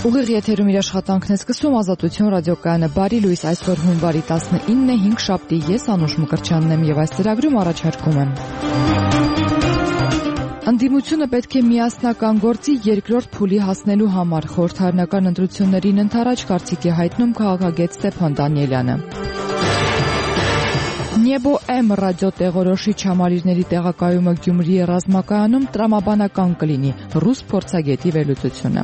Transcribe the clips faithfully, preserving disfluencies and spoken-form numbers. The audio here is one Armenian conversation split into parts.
Ուղիղ եթերում իր աշխատանքն է սկսում Ազատություն ռադիոկայանը բարի լույս այսօր հունվարի տասնինը հինգշաբթի ես Անուշ Մկրտչյանն եմ եւ այս ծրագրում առաջարկում եմ Ընդդիմությունը պետք է միասնական գործի երկրորդ փուլի հասնելու համար խորհրդարանական ընտրություններին ընդառաջ կարծիք է հայտնում քաղաքագետ Ստեփան Դանիելյանը Նեբո Էմ ռադիո տեղորոշիչ համալիրների տեղակայումը Գյումրիի ռազմակայանում տրամաբանական կլինի ռուս փորձագետի վերլուծությունը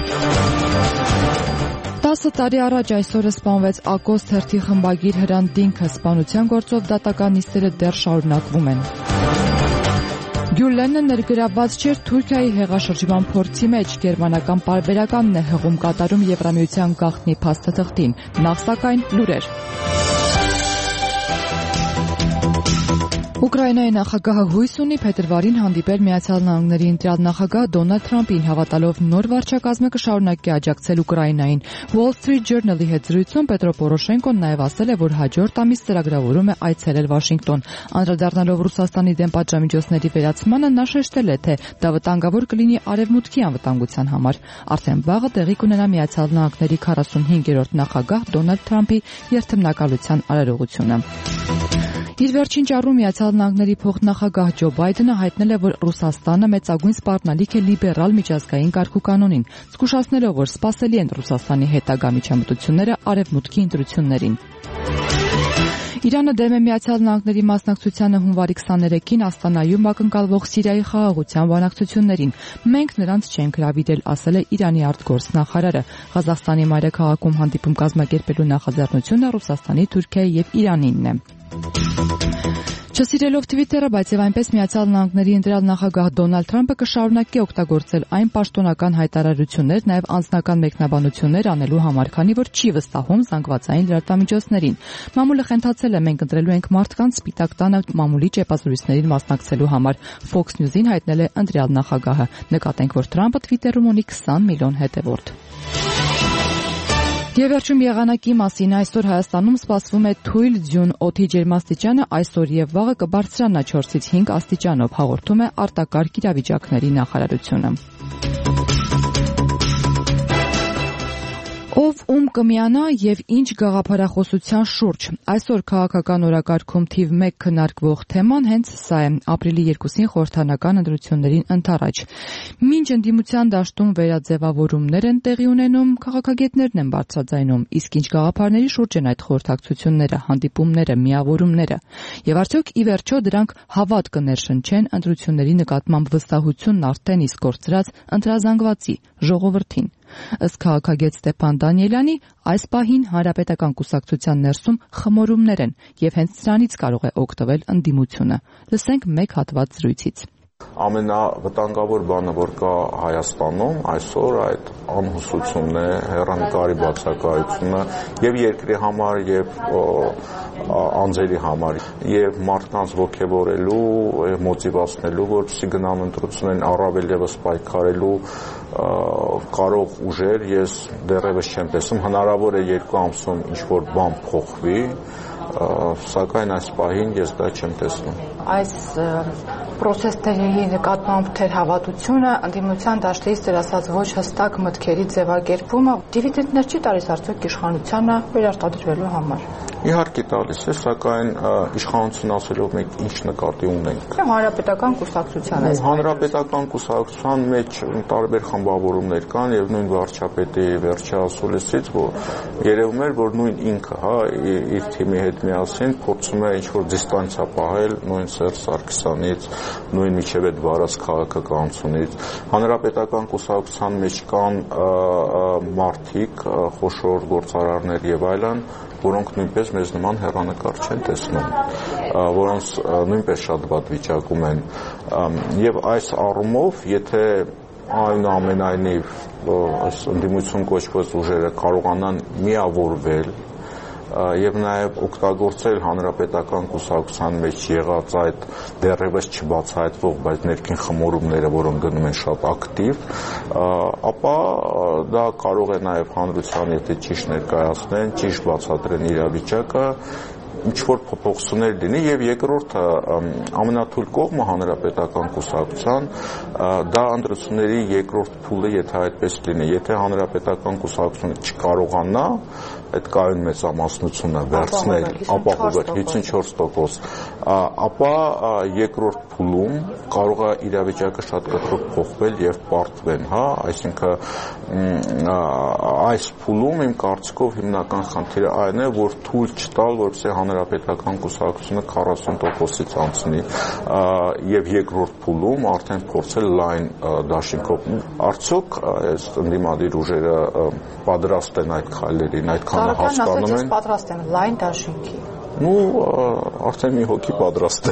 տասը տարի առաջ այսօրը սպանվեց Ակոս թերթի խմբագիր Հրանտ Դինքը, սպանության գործով դատական նիստերը դեռ շարունակվում են։ Գյուլենը ներգրավված չէր Թուրքիայի հեղաշրջման փորձի մեջ, գերմանական պարբերականն է հղում կատարում Եվրամիության գաղտնի փաստաթղթին, նախ սակայն լուրեր։ Ուկրաինայի նախագահը հույս ունի փետրվարին հանդիպել Միացյալ Նահանգների ընտրյալ նախագահ Դոնալդ Թրամփին, հավատալով նոր վարչակազմը կշարունակի աջակցել Ուկրաինային։ Wall Street Journal-ի հետ զրույցում Պետրո Պորոշենկոն նաև ասել է, որ հաջորդ ամիս ծրագրավորում է այցելել Վաշինգտոն։ Անդրադառնալով Ռուսաստանի դեմ պատժամիջոցների վերացմանը, նա շեշտել է, թե դա վտանգավոր կլինի Արևմուտքի անվտանգության համար։ Արդեն վաղը տեղի կունենա Միացյալ Նահանգների քառասունհինգերորդ նախագահ Դոնալդ Թրամփի երթմնակալության արարողությունը։ Իր վերջին ճառում Միացյալ Նահանգների փոխնախագահ Ջո Բայդենը հայտնել է, որ Ռուսաստանը մեծագույն սպառնալիք է լիբերալ միջազգային կարգուկանոնին, զգուշացնելով, որ սպասելի են Ռուսաստանի հետագա միջամտությունները Արևմուտքի ընտրություններին։ Իրանը դեմ է Միացյալ Նահանգների մասնակցությանը հունվարի քսաներեքին Աստանայում ակնկալվող Սիրիայի խաղաղության բանակցություններին։ Մենք նրանց չենք հրավիրել, ասել է Իրանի արտգործնախարարը։ Ղազախստանի մայրաքաղաքում հանդիպում կազմակերպելու նախաձեռնությունը Ռուսաստանի, Թուրքիայի եւ Իրանինն է։ Չսիրելով Twitter-ը, բայց եւ այնպես Միացյալ Նահանգների ընտրյալ նախագահ Դոնալդ Թրամփը կշարունակի օգտագործել այն պաշտոնական հայտարարություններ, նաեւ անձնական մեկնաբանություններ անելու համար, քանի որ չի վստահում զանգվածային լրատվամիջոցներին։ Մամուլը խնդացել է, մենք ընտրելու ենք մարդկանց Սպիտակ տանը մամուլի ճեպազրույցներին մասնակցելու համար։ Fox News-ին հայտնել է ընտրյալ նախագահը։ Նկատենք, որ Թրամփը Twitter-ում ունի քսան միլիոն հետևորդ։ Եվ վերջում եղանակի մասին այսօր Հայաստանում սպասվում է թույլ ձյուն, օդի ջերմաստիճանը այսօր եւ վաղը կբարձրանա չորսից հինգ աստիճանով, հաղորդում է արտակարգ իրավիճակների նախարարությունը։ Ով ում կմիանա եւ ինչ գաղափարախոսության շուրջ։ Այսօր քաղաքական օրակարգում թիվ մեկ քննարկվող թեման հենց սա է՝ ապրիլի երկուսին խորհրդարանական ընտրություններին ընդառաջ։ Մինչ ընդդիմության դաշտում վերաձևավորումներ են տեղի ունենում, քաղաքագետներն են բարձրաձայնում, իսկ ինչ գաղափարների շուրջ են այդ խորհրդակցությունները, հանդիպումները, միավորումները։ Եվ արդյոք ի վերջո դրանք հավատ կներշնչեն ընտրությունների նկատմամբ վստահությունն արդեն իսկ կորցրած ընտրազանգվածի ժողովրդին։ Ըստ քաղաքագետ Ստեփան Դանիելյանի, այս պահին հանրապետական կուսակցության ներսում խմորումներ են եւ հենց դրանից կարող է օգտվել ընդդիմությունը։ Լսենք մեկ հատված զրույցից։ Ամենավտանգավոր բանը, որ կա Հայաստանում այսօր, այդ անհուսությունն է, հեռանկարի բացակայությունը եւ երկրի համար եւ անձերի համար եւ մարդկանց ոգևորելու, մոտիվացնելու, որպեսզի գնան ընտրություններին, առավել եւս պայքարելու կարող ուժեր ես դեռևս չեմ տեսնում։ Հնարավոր է երկու ամսում ինչ-որ բան փոխվի, սակայն այս պահին ես դա չեմ տեսնում։ Այս պրոցեսների նկատմամբ թեր հավատությունը, ընդդիմության դաշտից դեր ասած ոչ հստակ մտքերի ձևակերպումը դիվիդենտներ չի տալիս արդյոք իշխանությանը վերարտադրվելու համար։ Իհարկե տալիս է, սակայն իշխանություն ասելով մենք ինչ նկատի ունենք։ Հանրապետական կուսակցության է։ Հանրապետական կուսակցության մեջ տարբեր խմբավորումներ կան եւ նույն վարչապետի վերջասուլիսից, որ երևում էր, որ նույն ինքը, հա, իր թիմի հետ միասին փորձում է ինչ-որ դիստանցիա պահել նույն Սերժ Սարգսյանից, նույն միջև այդ վարած քաղաքականությունից։ Հանրապետական կուսակցության մեջ կան մարդիկ, խոշոր գործարարներ եւ այլն, որոնք նույնպես մեզ նման հեռանկար չեն տեսնում, որոնց նույնպես շատ վատ վիճակում են։ Եվ այս առումով, եթե այնուամենայնիվ այս ընդդիմություն կոչված ուժերը կարողանան միավորվել եւ նաեւ օգտագործել հանրապետական կուսակցության մեջ եղած այդ դեռևս չբացահայտվող, բայց ներքին խմորումները, որոնք գնում են շատ ակտիվ, ապա դա կարող է նաեւ հանրության, եթե ճիշտ ներկայացնեն, ճիշտ բացատրեն իրավիճակը ինչ-որ փոփոխություններ լինի եւ երկրորդը ամենաթույլ կողմը հանրապետական կուսակցության դա ընտրությունների երկրորդ փուլը, եթե այդպես լինի, եթե հանրապետական կուսակցությունը չկարողանա այդ կայուն մեծամասնությունը վերցնել, ապահովել հիսունչորս տոկոս, ապա երկրորդ փուլում կարող է իրավիճակը շատ կտրուկ փոխվել եւ պարտվեն, հա, այսինքն այս փուլում իմ կարծիքով հիմնական խնդիրը այն է, որ թույլ չտալ, որպեսզի հանրապետական կուսակցությունը քառասուն տոկոսից անցնի եւ երկրորդ փուլում արդեն փորձել լայն դաշինքով։ Արդյոք այս ընդդիմադիր ուժերը պատրաստ են այդ քայլերին, այդքան հասկանում են։ Պատրաստ եմ լայն դաշինքի։ Ну, արդեն մի հոգի պատրաստ է։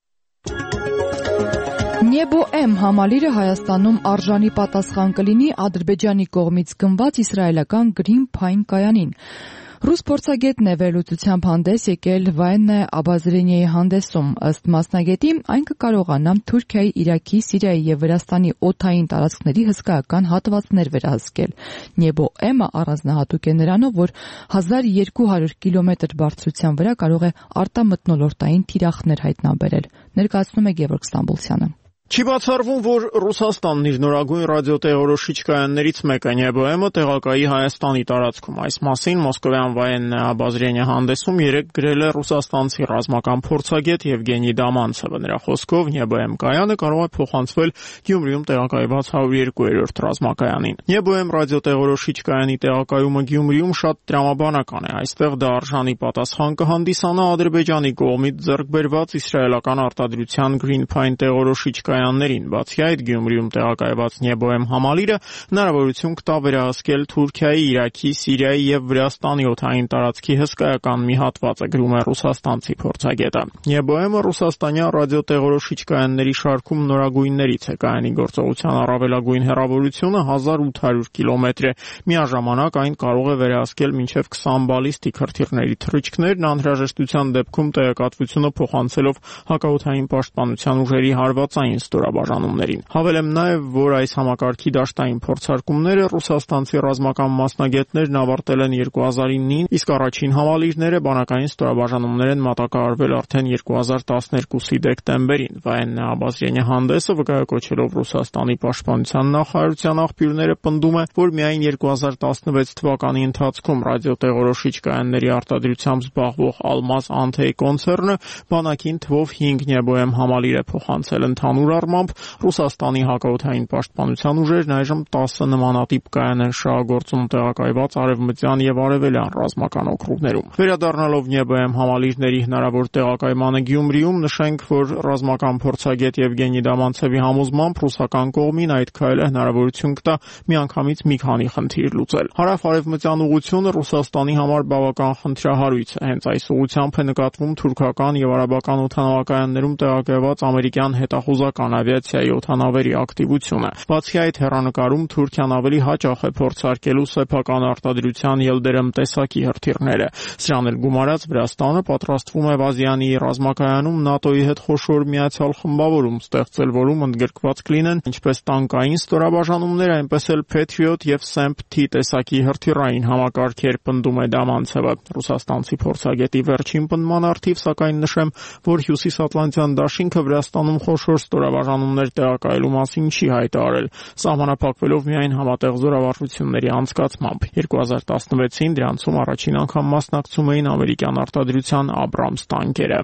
Նեբո-Էմ համալիրը Հայաստանում արժանի պատասխան կլինի Ադրբեջանի կողմից գնված իսրայելական Green Pine կայանին։ Ռուս փորձագետն է վերլուծությամբ հանդես եկել Վաեննա Աբազրենիայի հանդեսում։ Ըստ մասնագետի, այն կկարողանա Թուրքիայի, Իրաքի, Սիրիայի եւ Վրաստանի օդային տարածքների հսկայական հատվածներ վերահսկել։ Նեբո-Էմը առանձնահատուկ է նրանով, որ հազար երկու հարյուր կիլոմետր բարձրության վրա կարող է արտամթնոլորտային թիրախներ հայտնաբերել։ Ներկայացնում է Գևորգ Ստամբուլցյանը։ Չի բացառվում, որ Ռուսաստանն իր նորագույն ռադիոտեղորոշիչ կայաններից մեկը Նեբո-Էմը տեղակայի Հայաստանի տարածքում։ Այս մասին մոսկովյան Վաեննա Աբազրենիա հանդեսում երեկ գրել է ռուսաստանցի ռազմական փորձագետ Եվգենի Դամանցևը։ Նրա խոսքով Նեբո-Էմ կայանը կարող է փոխանցվել Գյումրիում տեղակայված հարյուր երկու-րդ ռազմակայանին։ Նեբո-Էմ ռադիոտեղորոշիչ կայանի տեղակայումը Գյումրիում շատ տրամաբանական է։ Այստեղ դա արժանի պատասխան կհանդիսանա Ադրբեջանի կողմից ձեռք բերված իսրայելական արտադրության Green Pine տեղորոշիչ կայաններին։ Բացի այդ, Գյումրիում տեղակայված Նեբո-Էմ համալիրը հնարավորություն կտա վերահսկել Թուրքիայի, Իրաքի, Սիրիայի եւ Վրաստանի օդային տարածքի հսկայական մի հատվածը, գրում է ռուսաստանցի փորձագետը։ Նեբո-Էմը ռուսաստանյան ռադիոտեղորոշիչ կայանների շարքում նորագույններից է։ Կայանի գործողության առավելագույն հեռավորությունը հազար ութ հարյուր կիլոմետր է։ Միաժամանակ այն կարող է վերահսկել մինչև քսան բալիստիկ հրթիռների թռիչքներն անհրաժեշտության դեպքում տեղեկատվությունը փոխանցելով հակաօդային պաշտպանության ուժերի հարվածային ստորաբաժանումներին։ Հավելեմ նաև, որ այս համակարգի դաշտային փորձարկումները ռուսաստանցի ռազմական մասնագետներն ավարտել են երկու հազար իննին, իսկ առաջին համալիրները բանակային ստորաբաժանումներ են մատակարարվել արդեն երկու հազար տասներկուսի դեկտեմբերին։ Վաեննա Աբազրենիա հանդեսը վկայակոչելով Ռուսաստանի պաշտպանության նախարարության աղբյուրները պնդում է, որ միայն երկու հազար տասնվեց թվականի ընթացքում ռադիոտեղորոշիչ կայանների արտադրությամբ զբաղվող Ալմազ Անթեյ կոնցեռնը բանակին թվով հինգ Նեբո-Էմ համալիր է փոխանցել։ Ընդհանուր առմամբ Ռուսաստանի հակաօդային պաշտպանության ուժերն այժմ տասը նմանատիպ կայան են շահագործում տեղակայված արևմտյան եւ արևելյան ռազմական օկրուգներում։ Վերադառնալով Նեբո-Էմ համալիրների հնարավոր տեղակայմանը Գյումրիում, նշենք, որ ռազմական փորձագետ Եվգենի Դամանցևի համոզմամբ ռուսական կողմին այդ քայլը հնարավորություն կտա միանգամից մի քանի խնդիր լուծել։ Հարավ-արևմտյան ուղղությունը Ռուսաստանի համար բավական խնդրահարույց է։ Հենց այս ուղղությամբ է նկատվում թուրքական եւ արաբական օդանավակայաններում տեղակայված ամերիկյան հետախուզական ավիացիայի օդանավերի ակտիվությունը։ Բացի այդ, հեռանկարում Թուրքիան ավելի հաճախ է փորձարկելու սեփական արտադրության Ելդերեմ տեսակի հրթիռները։ Սրան էլ գումարած Վրաստանը պատրաստվում է Վազյանի ռազմակայանում ՆԱՏՕ-ի հետ խոշոր միացյալ խմբավորում ստեղծել, որում ընդգրկված կլինեն ինչպես տանկային ստորաբաժանումներ, այնպես էլ Patriot եւ Semp-T տեսակի հրթիռային համակարգեր, պնդում է Դամանցևը։ Ռուսաստանցի փորձագետի վերջին պնդման առթիվ, սակայն նշեմ, որ Հյուսիսատլանտյան դաշինքը Վրաստանում խոշոր ստորաբաժանումներ տեղակայելու մասին չի հայտարարել, սահմանափակվելով միայն համատեղ զորավարժությունների անցկացմամբ։ երկու հազար տասնվեցին դրանցում առաջին անգամ մասնակցում էին ամերիկյան արտադրության Abrams տանկերը։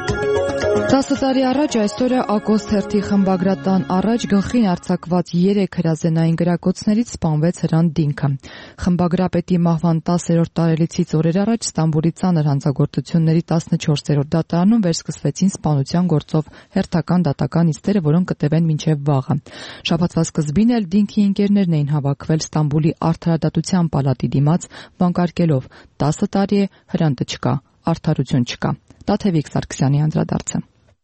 տասը տարի առաջ այսօրը Ակոստ թերթի խմբագրատան առաջ գլխին արձակված երեք հրազենային գրակոչներից սպանվեց Հրանտ Դինքը։ Խմբագրապետի մահվան տասերորդ տարելիցից օրեր առաջ Ստամբուլի ծանր հանցագործությունների տասնչորսերորդ դատարանում վերսկսվեցին սպանության գործով հերթական դատական նիստերը, որոնք կտևեն մինչև վաղը։ Շաբաթվա սկզբին էլ Դինքի ընկերներն էին հավաքվել Ստամբուլի Արդարադատության պալատի դիմաց վանկարկելով տասը տարի է, Հրանտը չկա, արդարություն չկա։ Տաթևիկ Սարգսյանի անդրադարձը։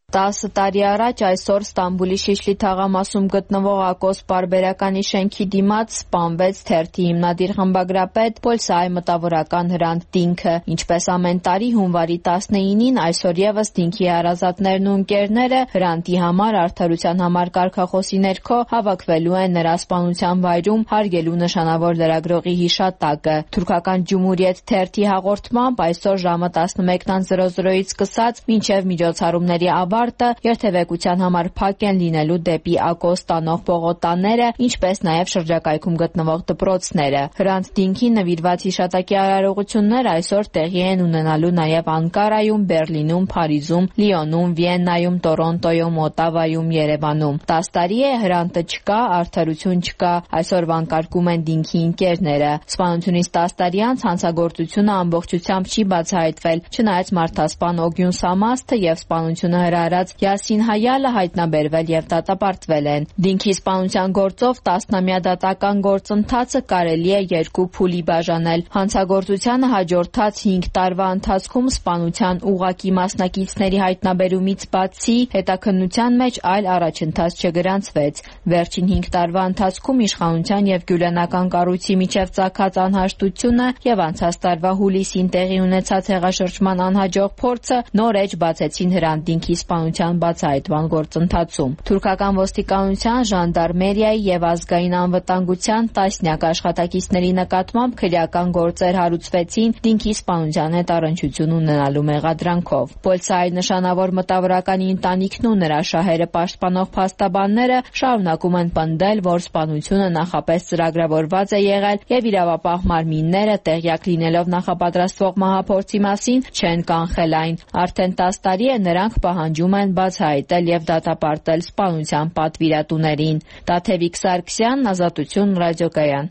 տասը տարի առաջ այսօր Ստամբուլի Շիշլի թաղամասում գտնվող Ակոս պարբերականի շենքի դիմաց սպանվեց թերթի հիմնադիր խմբագրապետ Պոլսայի մտավորական Հրանտ Դինքը։ Ինչպես ամեն տարի հունվարի տասնինին, այսօր ևս Դինքի հարազատներն ու ընկերները Հրանտի համար արդարության համար կարգախոսի ներքո հավաքվելու են նրա սպանության վայրում հարգելու նշանավոր լրագրողի հիշատակը։ Թուրքական Ջումհուրիետ թերթի հաղորդմամբ այսօր ժամը տասնմեկն զրո զրոից սկսած մինչև միջոցառումների ավարտը երթևեկության համար փակ են լինելու դեպի Ակոս տանող պողոտաները, ինչպես նաև շրջակայքում գտնվող դպրոցները։ Հրանտ Դինքի նվիրված հիշատակի արարողություններ այսօր տեղի են ունենալու նաև Անկարայում, Բերլինում, Փարիզում, Լիոնում, Վիեննայում, Տորոնտոյում, Օտավայում, Երևանում։ տասը տարի է Հրանտը չկա, արդարություն չկա, այսօր վանկարկում են Դինքի ընկերները։ Սպանությունից տասը տարի անց հանցագործությունը ամբողջությամբ չի բացահայտվել, չնայած մարդասպան Օգյուն Սամաստը եւ սպանությունը հրահրած Յասին Հայալը հայտնաբերվել եւ դատապարտվել են։ Դինքի սպանության գործով տասնամյա դատական գործընթացը կարելի է երկու փուլի բաժանել։ Հանցագործությանը հաջորդած հինգ տարվա ընթացքում սպանության ուղղակի մասնակիցների հայտնաբերումից բացի հետաքննության մեջ այլ առաջընթաց չգրանցվեց։ Վերջին հինգ տարվա ընթացքում իշխանության եւ գյուլենական կառույցի միջև ծագած անհաշտությունը եւ անցած տարվա հուլիսին տեղի ունեցած հեղաշրջման անհաջող փորձը նոր էջ բացեցին Հրանտ Դինքի սպանության բացահայտման գործընթացում։ Թուրքական ոստիկանության, ժանդարմերիայի եւ ազգային անվտանգության տասնյակ աշխատակիցների նկատմամբ քրեական գործեր հարուցվեցին Դինքի սպանության հետ առնչություն ունենալու մեղադրանքով։ Պոլսայի նշանավոր մտավորականի ընտանիքն ու նրա շահերը պաշտպանող փաստաբանները շարունակում են պնդել, որ սպանությունը նախապես ծրագրավորված է եղել եւ իրավապահ մարմինները տեղյակ լինելով նախապատրաստվող մահափորձի մասին չեն կանխել այն։ Արդեն տասը տարի է նրանք պահանջում են բացահայտել եւ դատապարտել սպանության պատվիրատուներին։ Տաթևիկ Սարգսյան, Ազատություն, ռադիոկայան։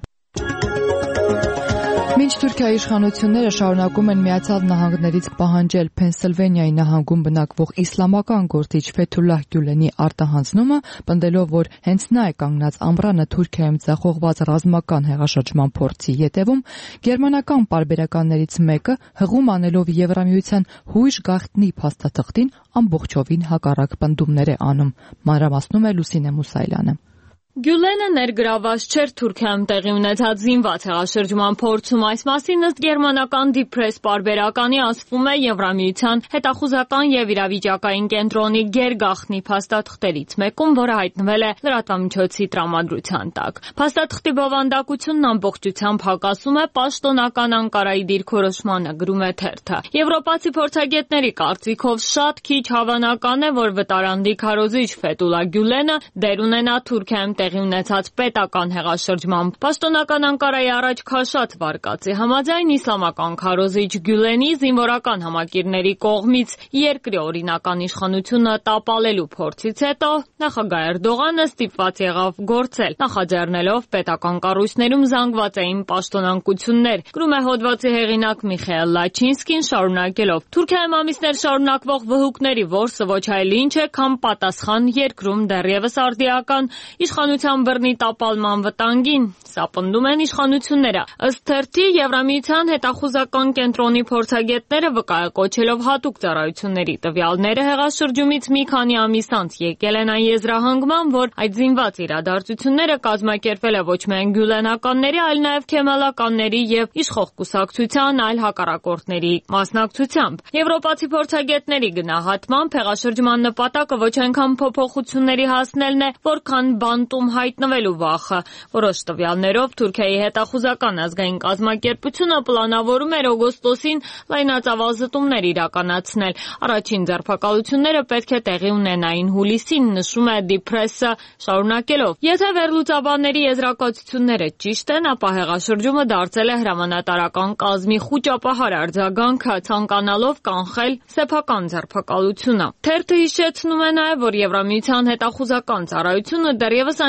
Մինչ Թուրքիայի իշխանությունները շարունակում են Միացյալ Նահանգներից պահանջել Փենսիլվանիայի նահանգում բնակվող իսլամական գործիչ Ֆեթուլլահ Գյուլենի արտահանձնումը, պնդելով, որ հենց նա է կանգնած ամռանը Թուրքիայում ձախողված ռազմական հեղաշրջման փորձի ետևում, գերմանական պարբերականներից մեկը հղում անելով Եվրամիության հույժ գաղտնի փաստաթղթին ամբողջովին հակառակ պնդումներ է անում։ Մանրամասնում է Լուսինե Մուսայելյանը։ Գյուլենը ներգրաված չէր Թուրքիայում տեղի ունեցած զինված հեղաշրջման փորձում։ Այս մասին ըստ գերմանական Դիպրես պարբերականի ասվում է Եվրամիության հետախուզական եւ իրավիճակային կենտրոնի գերգաղտնի փաստաթղթերից մեկում, որը հայտնվել է լրատվամիջոցի տրամադրության տակ։ Փաստաթղթի բովանդակությունն ամբողջությամբ հակասում է պաշտոնական Անկարայի դիրքորոշմանը, գրում է թերթը։ Եվրոպացի փորձագետների կարծիքով շատ քիչ հավանական է, որ վտարանդի քարոզիչ Ֆեթուլլահ Գյուլենը դեր ունենա Թուրքիայում տեղի ունեցած պետական հեղաշրջման։ Պաշտոնական Անկարայի առաջ քաշած վարկածի համաձայն իսլամական քարոզիչ Գյուլենի զինվորական համակիրների կողմից երկրի օրինական իշխանությունը տապալելու փորձից հետո նախագահ Էրդողանը ստիպված եղավ գործել, նախաձեռնելով պետական կառույցներում զանգվածային պաշտոնանկություններ, գրում է հոդվածի հեղինակ Միխայել Լաչինսկին, շարունակելով. Թուրքիայում ամիսներ շարունակվող վհուկների որսը ոչ այլ ինչ է, քան պատասխան երկրում դեռևս արդիական իշխանության բռնի տապալման վտանգին։ Սա պնդում են իշխանությունները։ Ըստ թերթի, Եվրամիության հետախուզական կենտրոնի փորձագետները վկայակոչելով հատուկ ծառայությունների տվյալները հեղաշրջումից մի քանի ամիս անց եկել են այն եզրահանգման, որ այդ զինված իրադարձությունները կազմակերպվել է ոչ միայն գյուլենականների, այլ նաև քեմալականների եւ իշխող կուսակցության այլ հակառակորդների մասնակցությամբ։ Եվրոպացի փորձագետների գնահատմամբ հեղաշրջման նպատակը ոչ այնքան փոփոխությունների հասնելն է, որքան բանտում հայտնվելու վախը։ Որոշ տվյալներով Թուրքիայի հետախուզական ազգային կազմակերպությունը պլանավորում էր օգոստոսին լայնածավալ զտումներ իրականացնել։ Առաջին ձերբակալությունները պետք է տեղի ունենային հուլիսին, նշում է Դիպրեսը, շարունակելով. Եթե վերլուծաբանների եզրակացությունները ճիշտ են, ապա հեղաշրջումը դարձել է հրամանատարական կազմի խուճապահար արձագանքը, ցանկանալով կանխել սեփական ձերբակալությունը։ Թերթը հիշեցնում է նաև, որ Եվրամիության հետախուզական ծառայությունը դեռևս այն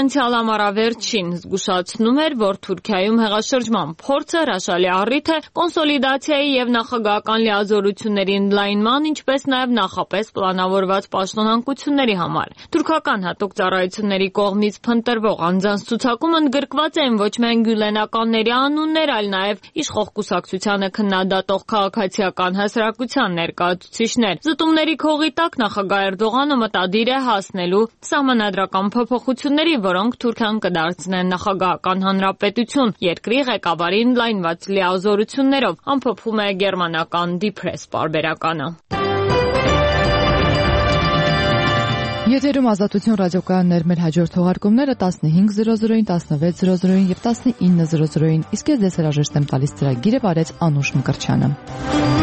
Անցյալ ամառավերջին զգուշացնում էր, որ Թուրքիայում հեղաշրջման փորձը հրաշալի առիթ է կոնսոլիդացիայի եւ նախագահական լիազորությունների ընդլայնման, ինչպես նաեւ նախապես պլանավորված պաշտոնանկությունների համար։ Թուրքական հատուկ ծառայությունների կողմից փնտրվող անձանց ցուցակում ընդգրկված են ոչ միայն գյուլենականների անուններ, այլ նաեւ իշխող կուսակցությանը քննադատող քաղաքացիական հասարակության ներկայացուցիչներ։ Զտումների քողի տակ նախագահ Էրդողանը մտադիր է հասնելու սահմանադրական փոփոխությունների, որոնք Թուրքիան կդարձնեն նախագահական հանրապետություն, երկրի ղեկավարի ընդլայնված լիազորություններով, ամփոփում է գերմանական Die Presse պարբերականը։ Եթերում Ազատություն ռադիոկայաններ, մեր հաջորդ թողարկումները տասնհինգ զրո զրոին, տասնվեց զրո զրոին եւ տասնինը զրո զրոին, իսկ ես դες հրաժեշտ եմ տալիս ծրագիրը վարեց Անուշ Մկրտչյանը։